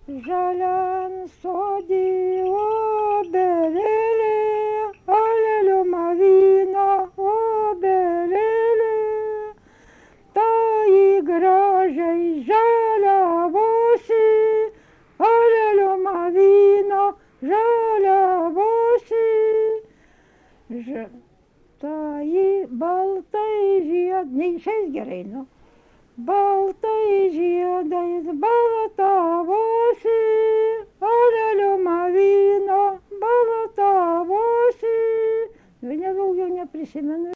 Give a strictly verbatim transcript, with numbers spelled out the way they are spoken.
žaliam sodį obelėlė, alelio mavino obelėlė, tai gražiai žaliavosi, alelio mavino žaliavosi. Ž... Tai baltai žiedai, neišeis gerai, nu. Baltai žiedai